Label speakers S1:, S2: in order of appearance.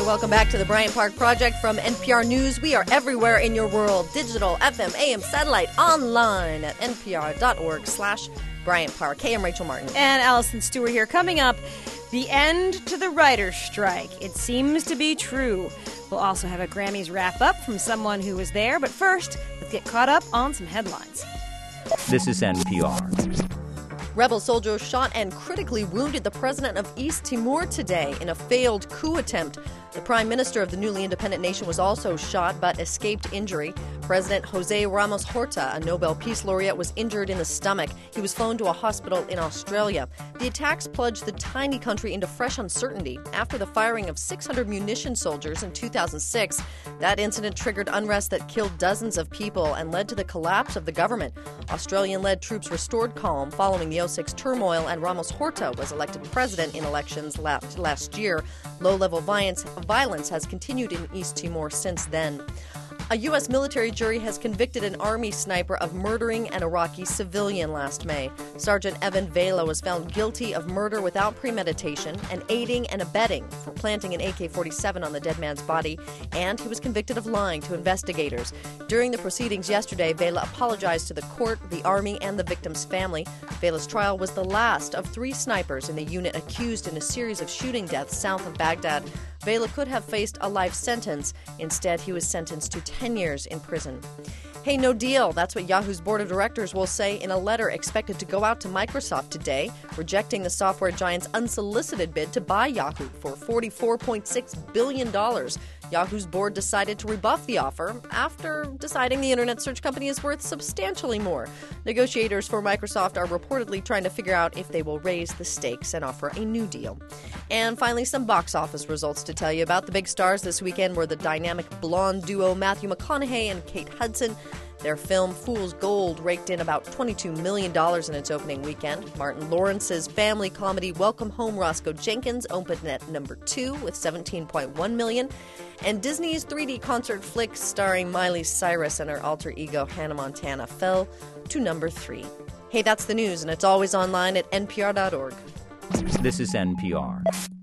S1: welcome back to the Bryant Park Project from NPR News. We are everywhere in your world, digital, FM, AM, satellite, online at npr.org/Bryant Park. Hey, I'm Rachel Martin.
S2: And Allison Stewart here. Coming up, the end to the writer's strike. It seems to be true. We'll also have a Grammys wrap-up from someone who was there. But first, let's get caught up on some headlines.
S3: This is NPR.
S1: Rebel soldiers shot and critically wounded the president of East Timor today in a failed coup attempt. The prime minister of the newly independent nation was also shot but escaped injury. President Jose Ramos Horta, a Nobel Peace Laureate, was injured in the stomach. He was flown to a hospital in Australia. The attacks plunged the tiny country into fresh uncertainty after the firing of 600 munition soldiers in 2006. That incident triggered unrest that killed dozens of people and led to the collapse of the government. Australian-led troops restored calm following the 2006 turmoil, and Ramos Horta was elected president in elections last year. Low-level violence has continued in East Timor since then. A U.S. military jury has convicted an Army sniper of murdering an Iraqi civilian last May. Sergeant Evan Vela was found guilty of murder without premeditation and aiding and abetting for planting an AK-47 on the dead man's body, and he was convicted of lying to investigators. During the proceedings yesterday, Vela apologized to the court, the Army, and the victim's family. Vela's trial was the last of 3 snipers in the unit accused in a series of shooting deaths south of Baghdad. Vela could have faced a life sentence. Instead, he was sentenced to 10 years in prison. Hey, no deal. That's what Yahoo's board of directors will say in a letter expected to go out to Microsoft today, rejecting the software giant's unsolicited bid to buy Yahoo for $44.6 billion. Yahoo's board decided to rebuff the offer after deciding the internet search company is worth substantially more. Negotiators for Microsoft are reportedly trying to figure out if they will raise the stakes and offer a new deal. And finally, some box office results to tell you about. The big stars this weekend were the dynamic blonde duo Matthew McConaughey and Kate Hudson. Their film Fool's Gold raked in about $22 million in its opening weekend. Martin Lawrence's family comedy Welcome Home, Roscoe Jenkins opened at number 2 with $17.1 million. And Disney's 3D concert flick starring Miley Cyrus and her alter ego Hannah Montana fell to number 3. Hey, that's the news, and it's always online at npr.org.
S3: This is NPR.